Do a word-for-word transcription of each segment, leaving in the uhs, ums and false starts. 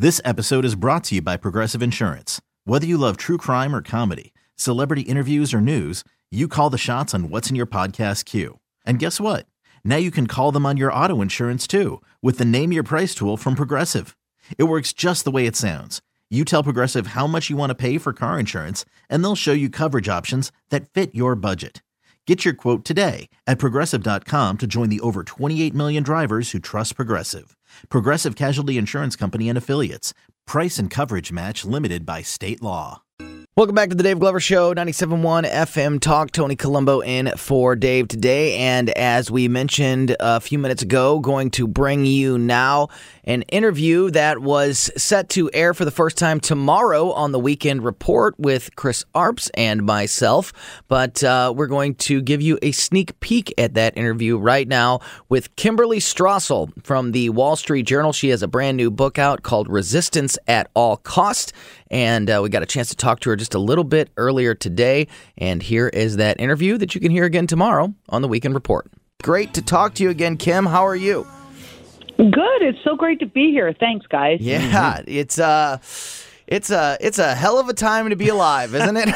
This episode is brought to you by Progressive Insurance. Whether you love true crime or comedy, celebrity interviews or news, you call the shots on what's in your podcast queue. And guess what? Now you can call them on your auto insurance too with the Name Your Price tool from Progressive. It works just the way it sounds. You tell Progressive how much you want to pay for car insurance, and they'll show you coverage options that fit your budget. Get your quote today at Progressive dot com to join the over twenty-eight million drivers who trust Progressive. Progressive Casualty Insurance Company and Affiliates. Price and coverage match limited by state law. Welcome back to the Dave Glover Show, ninety-seven point one F M Talk. Tony Colombo in for Dave today. And as we mentioned a few minutes ago, going to bring you now an interview that was set to air for the first time tomorrow on the Weekend Report with Chris Arps and myself. But uh, we're going to give you a sneak peek at that interview right now with Kimberly Strassel from the Wall Street Journal. She has a brand new book out called Resistance at All Cost. And uh, we got a chance to talk to her just a little bit earlier today. And here is that interview that you can hear again tomorrow on the Weekend Report. Great to talk to you again, Kim. How are you? Good. It's so great to be here. Thanks, guys. Yeah, mm-hmm. it's uh it's a it's a hell of a time to be alive, isn't it?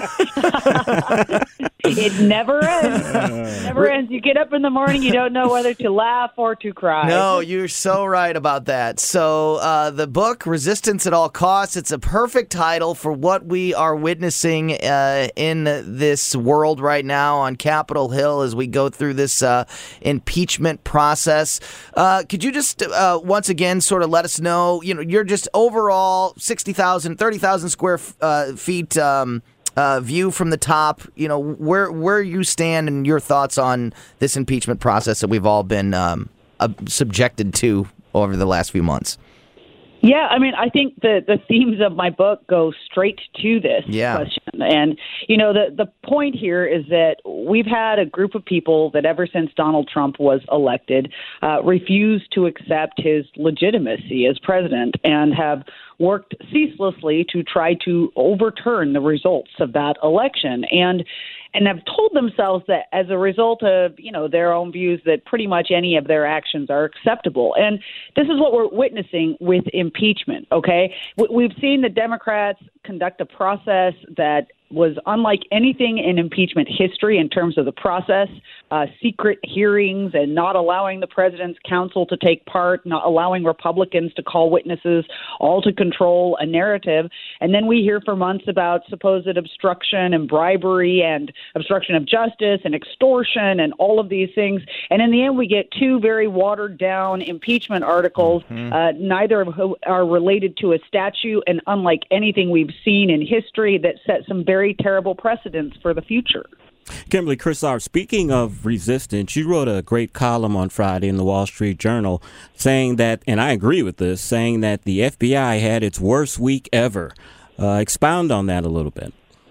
It never ends. It never ends. You get up in the morning, you don't know whether to laugh or to cry. No, you're so right about that. So uh, the book, Resistance at All Costs, it's a perfect title for what we are witnessing uh, in this world right now on Capitol Hill as we go through this uh, impeachment process. Uh, could you just uh, once again sort of let us know, you know, you're just overall sixty thousand, thirty thousand square uh, feet um Uh, view from the top, you know, where where you stand and your thoughts on this impeachment process that we've all been um, uh, subjected to over the last few months. Yeah, I mean, I think the, the themes of my book go straight to this yeah. question. And, you know, the, the point here is that we've had a group of people that ever since Donald Trump was elected uh, refused to accept his legitimacy as president and have worked ceaselessly to try to overturn the results of that election. And and have told themselves that as a result of, you know, their own views that pretty much any of their actions are acceptable. And this is what we're witnessing with impeachment, okay? We've seen the Democrats conduct a process that was unlike anything in impeachment history in terms of the process, uh, secret hearings and not allowing the president's counsel to take part, not allowing Republicans to call witnesses, all to control a narrative. And then we hear for months about supposed obstruction and bribery and obstruction of justice and extortion and all of these things. And in the end, we get two very watered down impeachment articles, mm-hmm. uh, neither of whom are related to a statute and unlike anything we've seen in history that set some very terrible precedents for the future. Kimberly, Chris Arps, speaking of resistance, you wrote a great column on Friday in the Wall Street Journal saying that, and I agree with this, saying that the F B I had its worst week ever. Uh, expound on that a little bit.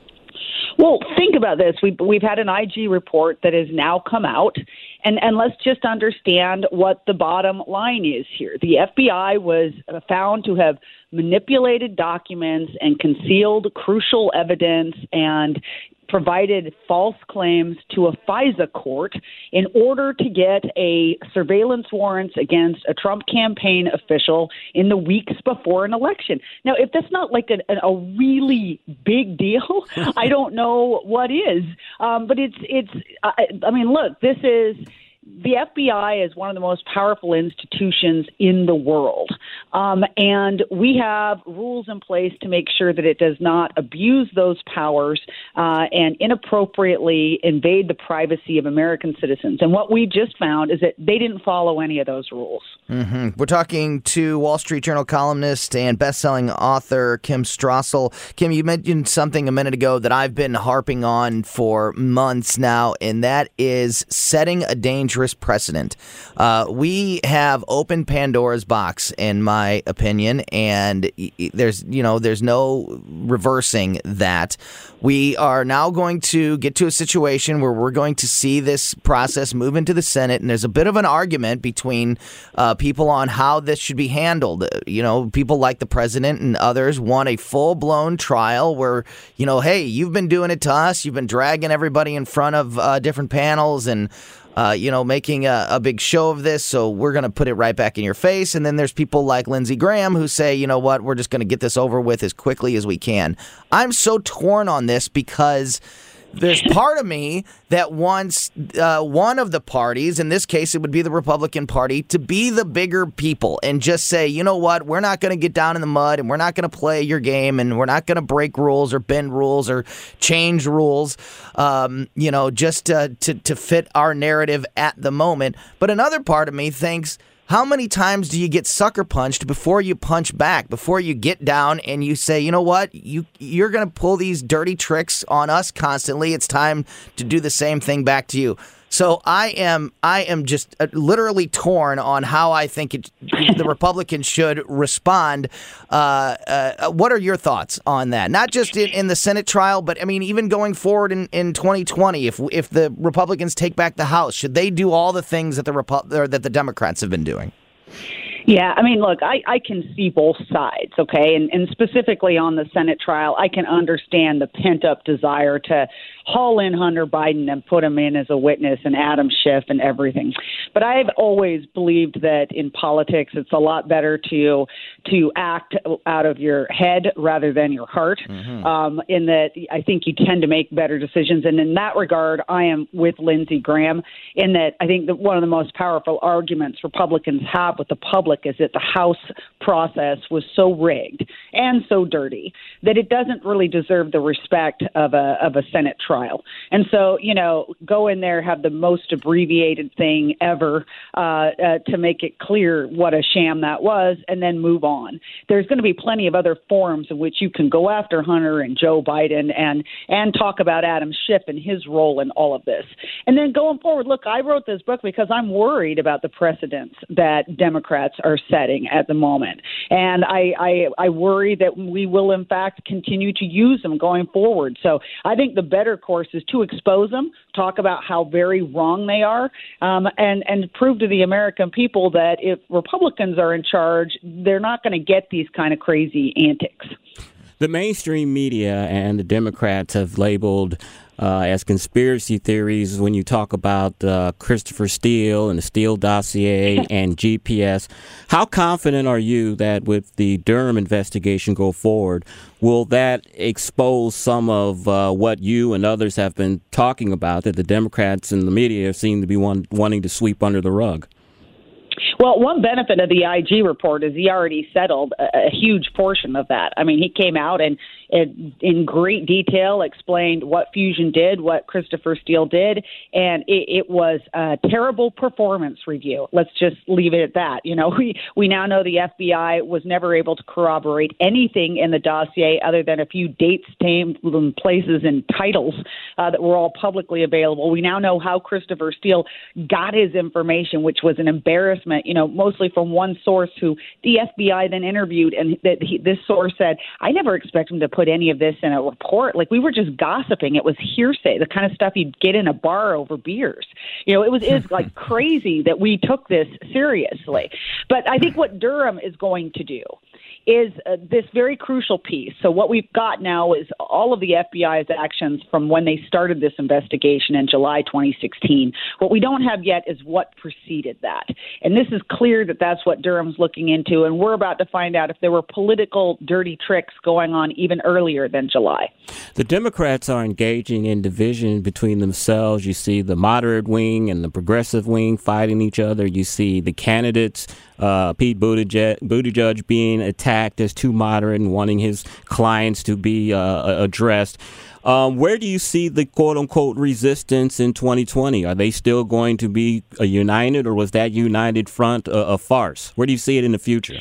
Well, think about this. We've, we've had an I G report that has now come out, and, and let's just understand what the bottom line is here. The F B I was found to have manipulated documents and concealed crucial evidence and provided false claims to a FISA court in order to get a surveillance warrants against a Trump campaign official in the weeks before an election. Now, if that's not like a, a really big deal, I don't know what is. Um, but it's, it's. I, I mean, look, this is. The F B I is one of the most powerful institutions in the world, um, and we have rules in place to make sure that it does not abuse those powers uh, and inappropriately invade the privacy of American citizens. And what we just found is that they didn't follow any of those rules. Mm-hmm. We're talking to Wall Street Journal columnist and best-selling author Kim Strassel. Kim, you mentioned something a minute ago that I've been harping on for months now, and that is setting a dangerous precedent. Uh, we have opened Pandora's box, in my opinion, and there's, you know, there's no reversing that. We are now going to get to a situation where we're going to see this process move into the Senate, and there's a bit of an argument between uh, people on how this should be handled. You know, people like the president and others want a full-blown trial where, you know, hey, you've been doing it to us, you've been dragging everybody in front of uh, different panels and uh, you know, making a, a big show of this, so we're going to put it right back in your face. And then there's people like Lindsey Graham who say, you know what, we're just going to get this over with as quickly as we can. I'm so torn on this because there's part of me that wants uh, one of the parties, in this case it would be the Republican Party, to be the bigger people and just say, you know what, we're not going to get down in the mud and we're not going to play your game and we're not going to break rules or bend rules or change rules, um, you know, just to, to, to fit our narrative at the moment. But another part of me thinks, how many times do you get sucker punched before you punch back, before you get down and you say, you know what, you, you're going to pull these dirty tricks on us constantly. It's time to do the same thing back to you. So I am I am just literally torn on how I think it, the Republicans should respond. Uh, uh, what are your thoughts on that? Not just in, in the Senate trial, but I mean, even going forward in, in twenty twenty, if if the Republicans take back the House, should they do all the things that the Repu- or that the Democrats have been doing? Yeah, I mean, look, I, I can see both sides, okay? And, and specifically on the Senate trial, I can understand the pent-up desire to haul in Hunter Biden and put him in as a witness and Adam Schiff and everything. But I've always believed that in politics it's a lot better to to act out of your head rather than your heart, mm-hmm. um, in that I think you tend to make better decisions. And in that regard, I am with Lindsey Graham in that I think that one of the most powerful arguments Republicans have with the public is that the House process was so rigged and so dirty that it doesn't really deserve the respect of a of a Senate trial. And so, you know, go in there, have the most abbreviated thing ever uh, uh, to make it clear what a sham that was, and then move on. There's going to be plenty of other forums in which you can go after Hunter and Joe Biden and and talk about Adam Schiff and his role in all of this. And then going forward, look, I wrote this book because I'm worried about the precedents that Democrats are setting at the moment. And I, I, I worry that we will, in fact, continue to use them going forward. So I think the better course is to expose them, talk about how very wrong they are, um, and, and prove to the American people that if Republicans are in charge, they're not going to get these kind of crazy antics. The mainstream media and the Democrats have labeled uh, as conspiracy theories when you talk about uh, Christopher Steele and the Steele dossier and G P S. How confident are you that with the Durham investigation go forward, will that expose some of uh, what you and others have been talking about that the Democrats and the media seem to be one, wanting to sweep under the rug? Well, one benefit of the I G report is he already settled a, a huge portion of that. I mean, he came out and, and in great detail explained what Fusion did, what Christopher Steele did, and it, it was a terrible performance review. Let's just leave it at that. You know, we, we now know the F B I was never able to corroborate anything in the dossier other than a few dates, names, places, and titles uh, that were all publicly available. We now know how Christopher Steele got his information, which was an embarrassment, you know, mostly from one source who the F B I then interviewed, and that he, this source said, I never expect him to put any of this in a report. Like, we were just gossiping. It was hearsay, the kind of stuff you'd get in a bar over beers. You know, it was, it was like crazy that we took this seriously. But I think what Durham is going to do is uh, this very crucial piece. So what we've got now is all of the F B I's actions from when they started this investigation in July twenty sixteen. What we don't have yet is what preceded that. And this is clear that that's what Durham's looking into, and we're about to find out if there were political dirty tricks going on even earlier than July. The Democrats are engaging in division between themselves. You see the moderate wing and the progressive wing fighting each other. You see the candidates, uh, Pete Buttigieg, Buttigieg being attacked as too moderate and wanting his clients to be uh, addressed. Um, where do you see the quote-unquote resistance in twenty twenty? Are they still going to be uh, united, or was that united front a, a farce? Where do you see it in the future?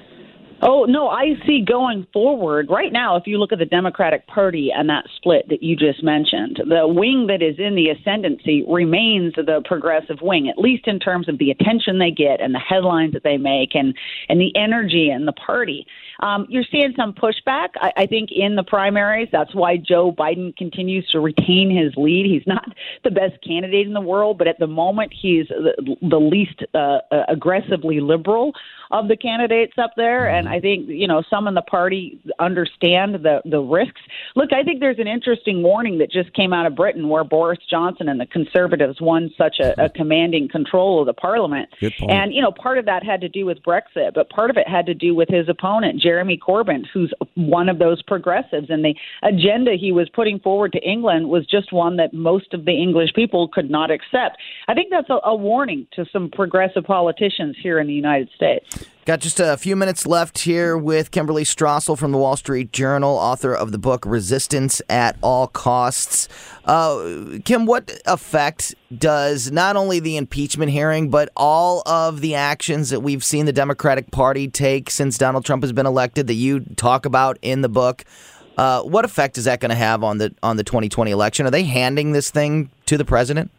Oh, no, I see going forward. Right now, if you look at the Democratic Party and that split that you just mentioned, the wing that is in the ascendancy remains the progressive wing, at least in terms of the attention they get and the headlines that they make and, and the energy in the party. Um, you're seeing some pushback, I, I think, in the primaries. That's why Joe Biden continues to retain his lead. He's not the best candidate in the world, but at the moment, he's the, the least uh, aggressively liberal of the candidates up there, and I think, you know, some in the party understand the, the risks. Look, I think there's an interesting warning that just came out of Britain where Boris Johnson and the Conservatives won such a, a commanding control of the parliament. And, you know, part of that had to do with Brexit, but part of it had to do with his opponent, Jeremy Corbyn, who's one of those progressives. And the agenda he was putting forward to England was just one that most of the English people could not accept. I think that's a, a warning to some progressive politicians here in the United States. Got just a few minutes left here with Kimberly Strassel from the Wall Street Journal, author of the book Resistance at All Costs. Uh, Kim, what effect does not only the impeachment hearing, but all of the actions that we've seen the Democratic Party take since Donald Trump has been elected that you talk about in the book, uh, what effect is that going to have on the on the twenty twenty election? Are they handing this thing to the president?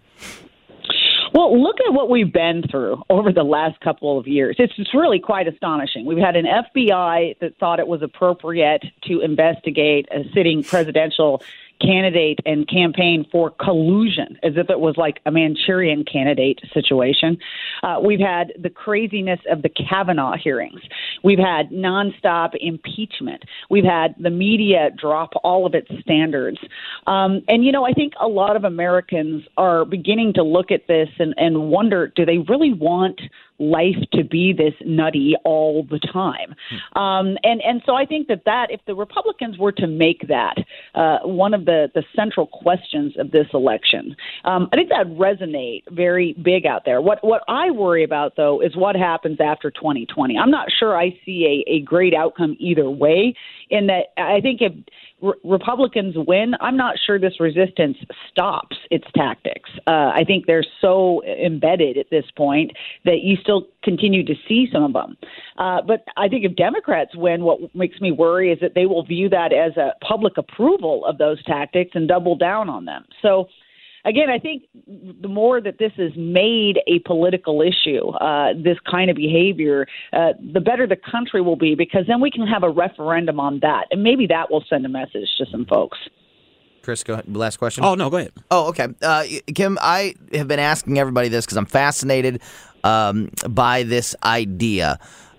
Well, look at what we've been through over the last couple of years. It's, it's really quite astonishing. We've had an F B I that thought it was appropriate to investigate a sitting presidential candidate and campaign for collusion, as if it was like a Manchurian candidate situation. Uh, we've had the craziness of the Kavanaugh hearings. We've had nonstop impeachment. We've had the media drop all of its standards. Um, and, you know, I think a lot of Americans are beginning to look at this and, and wonder, do they really want life to be this nutty all the time? Um, and, and so I think that, that if the Republicans were to make that uh, one of the, the central questions of this election, um, I think that would resonate very big out there. What what I worry about, though, is what happens after twenty twenty. I'm not sure I see a, a great outcome either way, in that I think if Re- Republicans win, I'm not sure this resistance stops its tactics. Uh, I think they're so embedded at this point that you still continue to see some of them. Uh, but I think if Democrats win, what makes me worry is that they will view that as a public approval of those tactics and double down on them. So, again, I think the more that this is made a political issue, uh, this kind of behavior, uh, the better the country will be, because then we can have a referendum on that. And maybe that will send a message to some folks. Chris, go ahead. Last question. Oh, no, go ahead. Oh, okay. Uh, Kim, I have been asking everybody this because I'm fascinated um, by this idea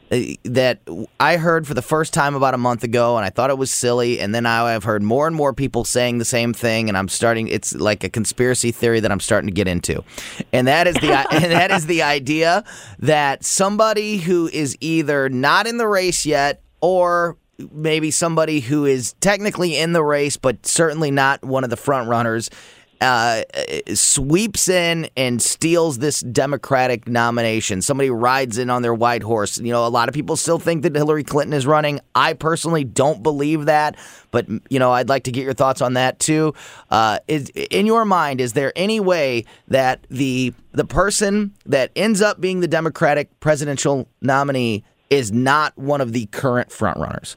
that I heard for the first time about a month ago, and I thought it was silly, and then now I've heard more and more people saying the same thing, and I'm starting, it's like a conspiracy theory that I'm starting to get into. And that is the and that is the idea that somebody who is either not in the race yet, or maybe somebody who is technically in the race but certainly not one of the front runners, Uh, sweeps in and steals this Democratic nomination. Somebody rides in on their white horse. You know, a lot of people still think that Hillary Clinton is running. I personally don't believe that, but, you know, I'd like to get your thoughts on that, too. Uh, is, in your mind, is there any way that the the person that ends up being the Democratic presidential nominee is not one of the current frontrunners?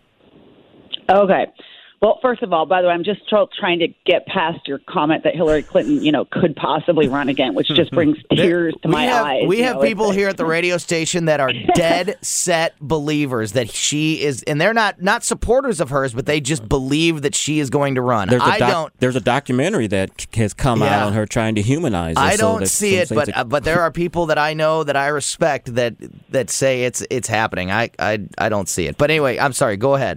Okay. Well, first of all, by the way, I'm just tr- trying to get past your comment that Hillary Clinton, you know, could possibly run again, which just brings tears to we my have, eyes. We you have know, people here at the radio station that are dead set believers that she is, and they're not not supporters of hers, but they just believe that she is going to run. There's a I doc, don't. There's a documentary that has come Yeah. out on her trying to humanize her. I so don't that see it, some but say it's uh, but there are people that I know that I respect that that say it's it's happening. I I I don't see it. But anyway, I'm sorry. Go ahead.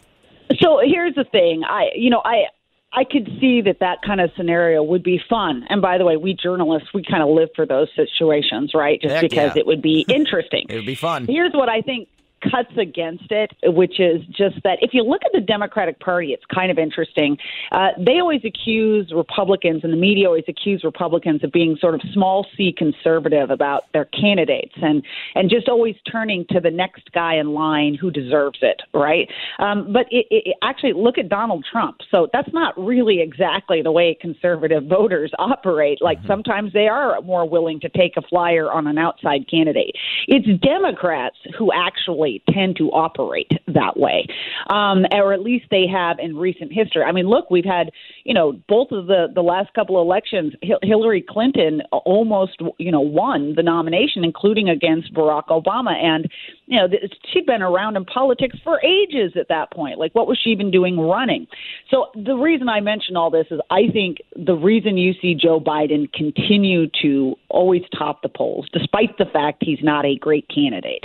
So here's the thing. I, you know, I, I could see that that kind of scenario would be fun. And by the way, we journalists, we kind of live for those situations, right? Just Heck because yeah. it would be interesting. It would be fun. Here's what I think cuts against it, which is just that if you look at the Democratic Party, it's kind of interesting. Uh, they always accuse Republicans, and the media always accuse Republicans of being sort of small c conservative about their candidates and, and just always turning to the next guy in line who deserves it, right? Um, but it, it, actually, look at Donald Trump. So that's not really exactly the way conservative voters operate. Like mm-hmm. sometimes they are more willing to take a flyer on an outside candidate. It's Democrats who actually tend to operate that way, um, or at least they have in recent history. I mean, look, we've had, you know, both of the, the last couple of elections, H- Hillary Clinton almost, you know, won the nomination, including against Barack Obama. And, you know, th- she'd been around in politics for ages at that point. Like, what was she even doing running? So the reason I mention all this is I think the reason you see Joe Biden continue to always top the polls, despite the fact he's not a great candidate,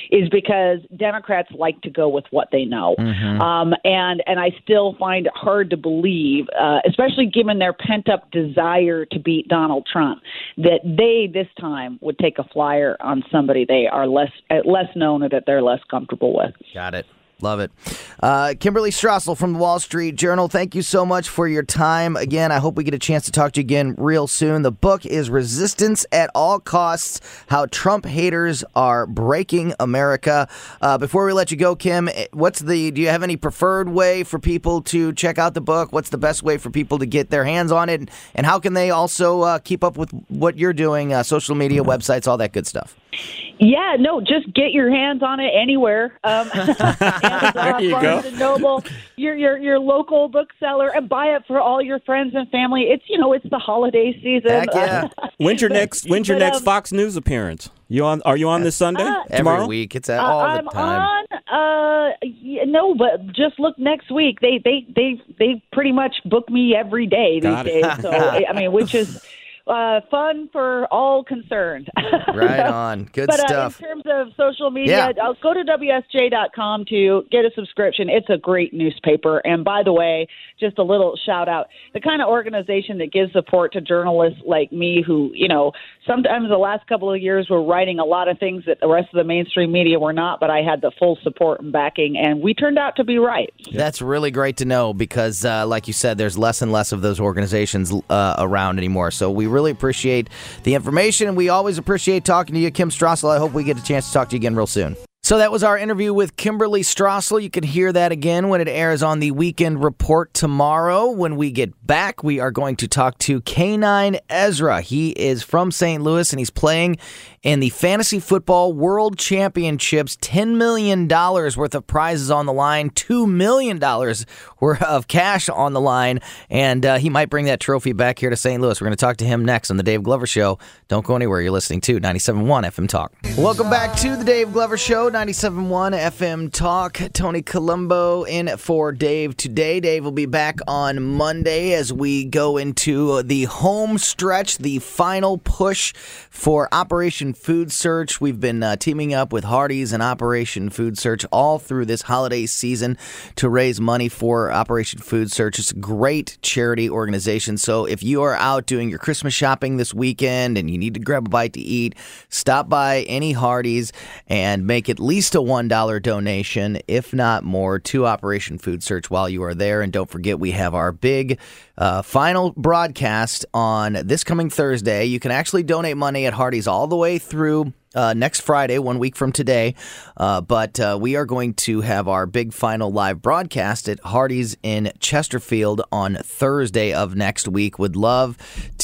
is because Democrats like to go with what they know. Mm-hmm. Um, and, and I still find it hard to believe, uh, especially given their pent-up desire to beat Donald Trump, that they this time would take a flyer on somebody they are less less known or that they're less comfortable with. Got it. Love it. Uh, Kimberly Strassel from the Wall Street Journal, thank you so much for your time. Again, I hope we get a chance to talk to you again real soon. The book is Resistance at All Costs, How Trump Haters Are Breaking America. Uh, before we let you go, Kim, what's the? do you have any preferred way for people to check out the book? What's the best way for people to get their hands on it? And how can they also uh, keep up with what you're doing, uh, social media, websites, all that good stuff? Yeah, no, just get your hands on it anywhere. Um, Amazon, there you Barnes go. and Noble, your your your local bookseller, and buy it for all your friends and family. It's you know it's the holiday season. Heck yeah. When's your next When's your But, next um, Fox News appearance? You on? Are you on this Sunday? Uh, tomorrow? Every week. It's Uh, all I'm the time. on. Uh, yeah, no, but just look next week. They they they they pretty much book me every day these Got it. days. So I mean, which is. Uh, fun for all concerned. Right on. Good but, stuff. Uh, in terms of social media, Yeah. I'll go to W S J dot com to get a subscription. It's a great newspaper. And by the way, just a little shout out, the kind of organization that gives support to journalists like me who, you know, sometimes the last couple of years were writing a lot of things that the rest of the mainstream media were not, but I had the full support and backing, and we turned out to be right. That's really great to know because, uh, like you said, there's less and less of those organizations uh, around anymore. So we really appreciate the information, and we always appreciate talking to you, Kim Strassel. I hope we get a chance to talk to you again real soon. So that was our interview with Kimberly Strassel. You can hear that again when it airs on the Weekend Report tomorrow. When we get back, we are going to talk to K nine Ezra. He is from Saint Louis, and he's playing in the Fantasy Football World Championships. ten million dollars worth of prizes on the line, two million dollars worth of cash on the line, and uh, he might bring that trophy back here to Saint Louis. We're going to talk to him next on The Dave Glover Show. Don't go anywhere. You're listening to ninety-seven point one F M Talk. Welcome back to The Dave Glover Show, ninety-seven point one F M Talk. Tony Colombo in for Dave today. Dave will be back on Monday as we go into the home stretch, the final push for Operation Food Search. We've been uh, teaming up with Hardee's and Operation Food Search all through this holiday season to raise money for Operation Food Search. It's a great charity organization. So if you are out doing your Christmas shopping this weekend and you need to grab a bite to eat, stop by any Hardee's and make at least a one dollar donation, if not more, to Operation Food Search while you are there. And don't forget, we have our big uh, final broadcast on this coming Thursday. You can actually donate money at Hardee's all the way through Uh, next Friday, one week from today. Uh, but uh, we are going to have our big final live broadcast at Hardee's in Chesterfield on Thursday of next week. Would love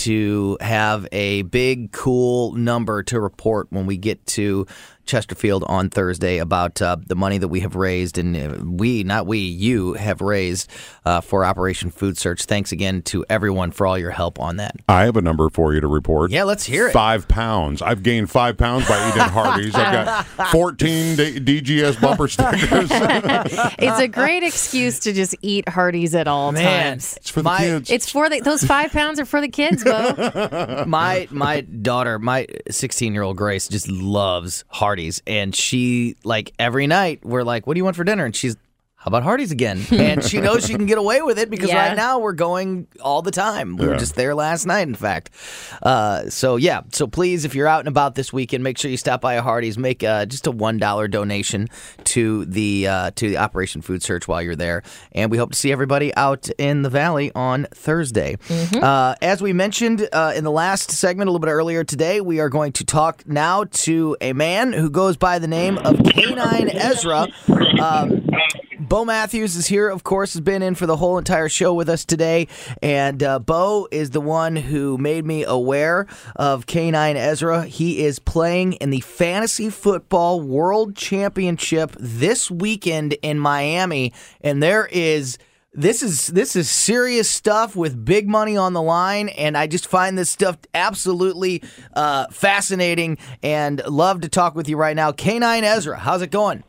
to have a big, cool number to report when we get to Chesterfield on Thursday about uh, the money that we have raised, and uh, we, not we, you have raised uh, for Operation Food Search. Thanks again to everyone for all your help on that. I have a number for you to report. Yeah, let's hear it. Five pounds. I've gained five pounds by eating at Hardee's. I've got fourteen D- DGS bumper stickers. It's a great excuse to just eat Hardee's at all Man, times. It's for the My- kids. It's for the, those five pounds are for the kids, Bo. my my daughter, my sixteen-year-old Grace, just loves Hardee's, and she, like, every night we're like, "What do you want for dinner?" And she's, "How about Hardee's again?" And she knows she can get away with it because Yeah. right now we're going all the time. We were Yeah. just there last night, in fact. Uh, so yeah, so please, if you're out and about this weekend, make sure you stop by a Hardee's. Make uh, just a one dollar donation to the uh, to the Operation Food Search while you're there, and we hope to see everybody out in the Valley on Thursday. Uh, as we mentioned uh, in the last segment a little bit earlier today, we are going to talk now to a man who goes by the name of K nine Ezra. Um, Bo Matthews is here, of course, has been in for the whole entire show with us today. And uh, Bo is the one who made me aware of K nine Ezra. He is playing in the Fantasy Football World Championship this weekend in Miami. And there is... This is this is serious stuff with big money on the line, and I just find this stuff absolutely uh, fascinating and love to talk with you right now. K nine Ezra, how's it going?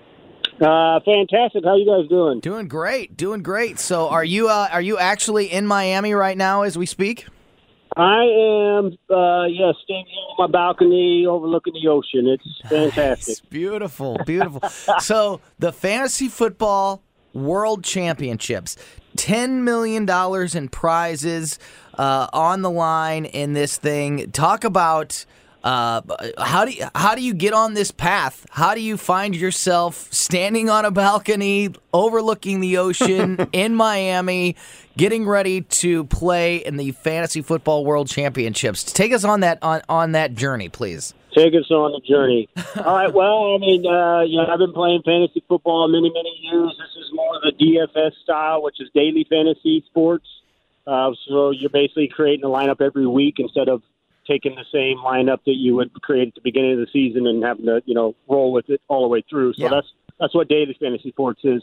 Uh, fantastic. How you guys doing? Doing great, doing great. So, are you uh, are you actually in Miami right now as we speak? I am, uh, yeah, staying here on my balcony overlooking the ocean. It's fantastic. It's beautiful, beautiful. So the Fantasy Football World Championships, ten million dollars in prizes uh, on the line in this thing. Talk about uh, how do you, how do you get on this path? How do you find yourself standing on a balcony overlooking the ocean in Miami, getting ready to play in the Fantasy Football World Championships? Take us on that on, on that journey, please. Take us on the journey. All right. Well, I mean, uh, you know, I've been playing fantasy football many, many years. This is more of the D F S style, which is daily fantasy sports. Uh, so you're basically creating a lineup every week instead of taking the same lineup that you would create at the beginning of the season and having to, you know, roll with it all the way through. So Yeah. that's that's what daily fantasy sports is.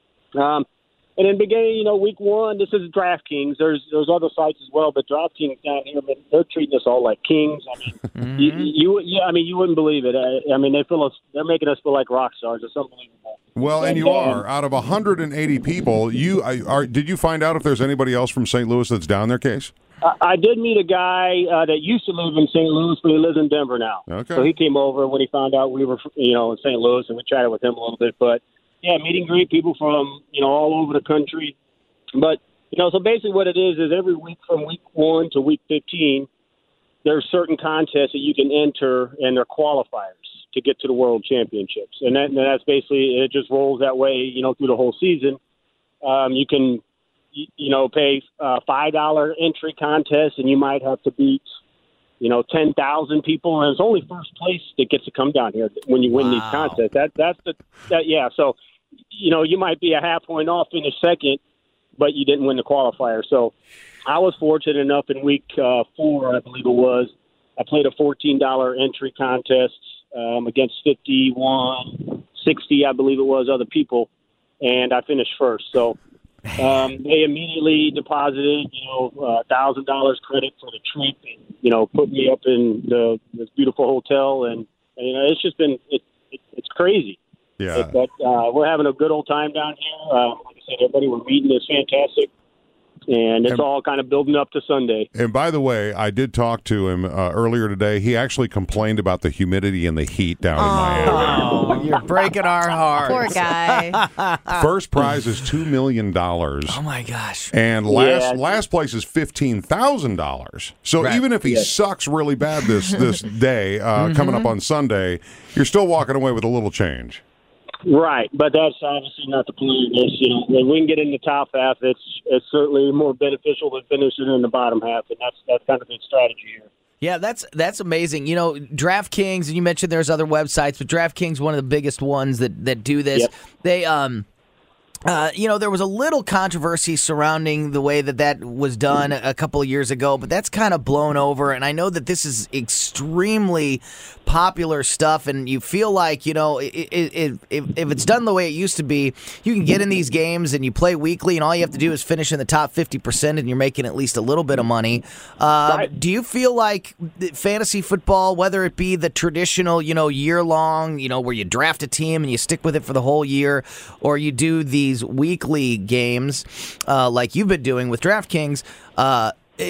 Um, And in the beginning, you know, week one, this is DraftKings. There's there's other sites as well, but DraftKings down here, I mean, they're treating us all like kings. I mean, Mm-hmm. you, you, yeah, I mean, you wouldn't believe it. I, I mean, they feel us, they're making us feel like rock stars. It's unbelievable. Well, and you are. Out of one hundred eighty people, you are. Did you find out if there's anybody else from Saint Louis that's down there, Case? I, I did meet a guy uh, that used to live in Saint Louis, but he lives in Denver now. Okay. So he came over when he found out we were, you know, in Saint Louis, and we chatted with him a little bit. But yeah, meet and greet people from, you know, all over the country. But, you know, so basically what it is is every week from week one to week fifteen, there's certain contests that you can enter, and they're qualifiers to get to the World Championships. And, that, and that's basically, it just rolls that way, you know, through the whole season. Um, you can, you, you know, pay uh, five dollar entry contest, and you might have to beat, you know, ten thousand people. And it's only first place that gets to come down here when you win Wow. these contests. That, that's the, that, yeah. So, you know, you might be a half point off, finish second, but you didn't win the qualifier. So I was fortunate enough in week uh, four, I believe it was, I played a fourteen dollar entry contest um, against fifty-one, sixty, I believe it was, other people, and I finished first. So um, they immediately deposited, you know, uh, one thousand dollars credit for the trip and, you know, put me up in the, this beautiful hotel. And, and, you know, it's just been, it, it, it's crazy. Yeah. But uh, we're having a good old time down here. Uh, like I said, everybody we're meeting is fantastic, and it's And- all kind of building up to Sunday. And by the way, I did talk to him uh, earlier today. He actually complained about the humidity and the heat down in Miami. Oh, you're breaking our hearts. Poor guy. First prize is two million dollars. Oh my gosh. And last Yeah. last place is fifteen thousand dollars. So Right. even if he Yeah. sucks really bad this this day uh, coming up on Sunday, you're still walking away with a little change. Right, but that's obviously not the plan. It's, you know, when we can get in the top half, it's it's certainly more beneficial than finishing in the bottom half, and that's that's kind of the strategy here. Yeah, that's that's amazing. You know, DraftKings, and you mentioned there's other websites, but DraftKings, one of the biggest ones that, that do this. Yep. They, um, uh, you know, there was a little controversy surrounding the way that that was done a couple of years ago, but that's kind of blown over. And I know that this is extremely popular stuff, and you feel like, you know, it, it, it, if, if it's done the way it used to be, you can get in these games and you play weekly, and all you have to do is finish in the top fifty percent, and you're making at least a little bit of money. Uh, Right. Do you feel like fantasy football, whether it be the traditional, you know, year-long, you know, where you draft a team and you stick with it for the whole year, or you do these weekly games uh, like you've been doing with DraftKings, uh,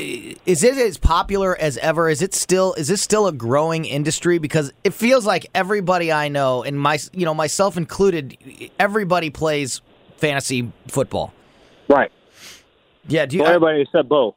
is it as popular as ever? Is it still? Is this still a growing industry? Because it feels like everybody I know, and my, you know, myself included, everybody plays fantasy football. Right. Yeah. Do you? Well, everybody except Bo.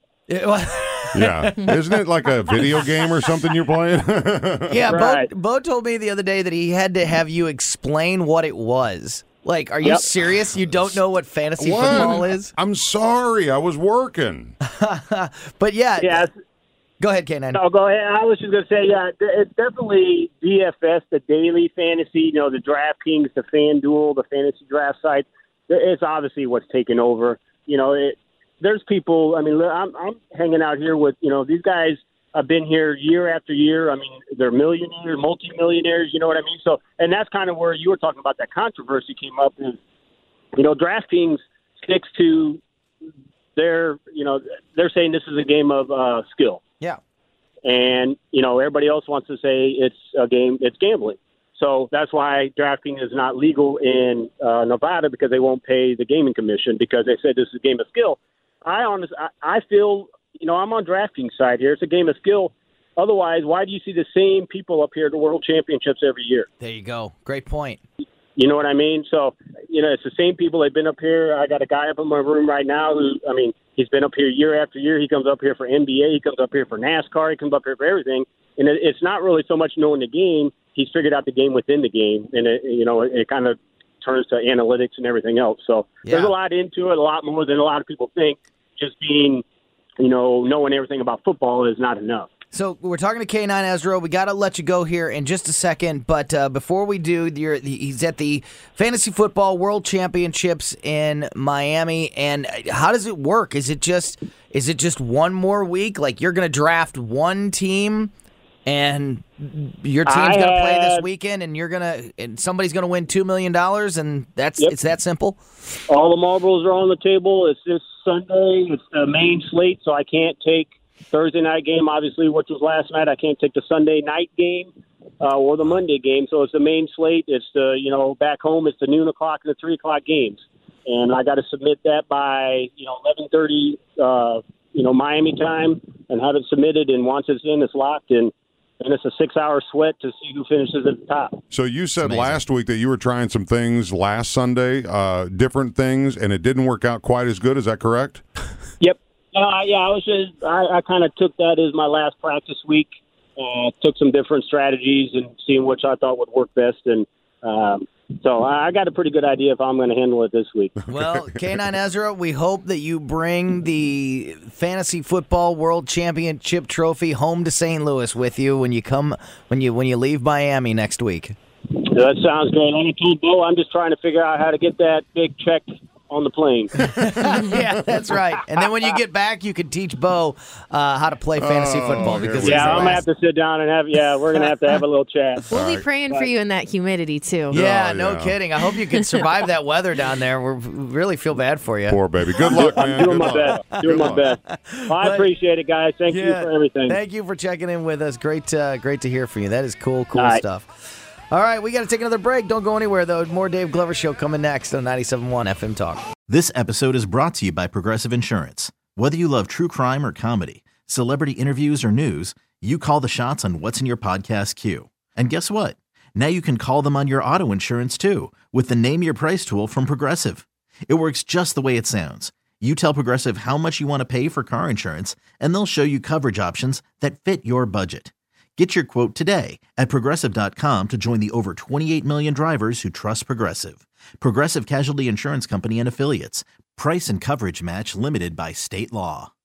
Yeah. Isn't it like a video game or something you're playing? Yeah, Right. Bo, Bo told me the other day that he had to have you explain what it was. Like, are you Yep. serious? You don't know what fantasy What? football is? I'm sorry. I was working. But yeah, Yeah. go ahead, K nine. No, go ahead. I was just going to say, yeah, it's definitely D F S, the daily fantasy, you know, the DraftKings, the FanDuel, the fantasy draft sites. It's obviously what's taken over. You know, it, there's people, I mean, I'm, I'm hanging out here with, you know, these guys have been here year after year. I mean, they're millionaires, multimillionaires, you know what I mean? So, and that's kind of where you were talking about that controversy came up is, you know, DraftKings sticks to their, you know, they're saying this is a game of uh, skill. Yeah. And, you know, everybody else wants to say it's a game, it's gambling. So that's why DraftKings is not legal in uh, Nevada, because they won't pay the gaming commission because they said this is a game of skill. I honestly, I, I feel you know, I'm on DraftKings side here. It's a game of skill. Otherwise, why do you see the same people up here at the World Championships every year? There you go. Great point. You know what I mean? So, you know, it's the same people. They've been up here. I got a guy up in my room right now who, I mean, he's been up here year after year. He comes up here for N B A. He comes up here for NASCAR. He comes up here for everything. And it, it's not really so much knowing the game. He's figured out the game within the game. And, it, you know, it, it kind of turns to analytics and everything else. So yeah. There's a lot into it, a lot more than a lot of people think. Just being, you know, knowing everything about football is not enough. So we're talking to K nine Ezra. We got to let you go here in just a second, but uh, before we do, you're, he's at the Fantasy Football World Championships in Miami. And how does it work? Is it just is it just one more week? Like you're going to draft one team, and your team's going to play this weekend, and you're going to and somebody's going to win two million dollars, and that's yep. It's that simple. All the marbles are on the table. It's this Sunday. It's the main slate, so I can't take Thursday night game, obviously, which was last night. I can't take the Sunday night game uh, or the Monday game. So it's the main slate. It's the, you know, back home, it's the noon o'clock and the three o'clock games. And I got to submit that by, you know, eleven thirty, uh, you know, Miami time and have it submitted. And once it's in, it's locked. And, and it's a six-hour sweat to see who finishes at the top. So you said last week that you were trying some things last Sunday, uh, different things, and it didn't work out quite as good. Is that correct? Yep. Uh, yeah, I was just I, I kind of took that as my last practice week. Uh, took some different strategies and seeing which I thought would work best, and um, so I got a pretty good idea if I'm going to handle it this week. Well, K nine Ezra, we hope that you bring the Fantasy Football World Championship trophy home to Saint Louis with you when you come when you when you leave Miami next week. That sounds great. I told Bo I'm just trying to figure out how to get that big check on the plane. Yeah, that's right. And then when you get back, you can teach Bo uh, how to play fantasy oh, football. Because yeah, I'm gonna have to sit down and have. Yeah, we're gonna have to have a little chat. We'll All be right. praying for you in that humidity too. Yeah, Oh, no yeah. kidding. I hope you can survive that weather down there. We're, we really feel bad for you. Poor baby. Good luck, man. I'm doing Good my luck. best. Doing Good my luck. best. Well, I appreciate it, guys. Thank you Yeah. for everything. Thank you for checking in with us. Great, uh, great to hear from you. That is cool, cool All right. stuff. All right, we got to take another break. Don't go anywhere, though. More Dave Glover Show coming next on ninety-seven point one F M Talk. This episode is brought to you by Progressive Insurance. Whether you love true crime or comedy, celebrity interviews or news, you call the shots on what's in your podcast queue. And guess what? Now you can call them on your auto insurance too with the Name Your Price tool from Progressive. It works just the way it sounds. You tell Progressive how much you want to pay for car insurance, and they'll show you coverage options that fit your budget. Get your quote today at Progressive dot com to join the over twenty-eight million drivers who trust Progressive. Progressive Casualty Insurance Company and Affiliates. Price and coverage match limited by state law.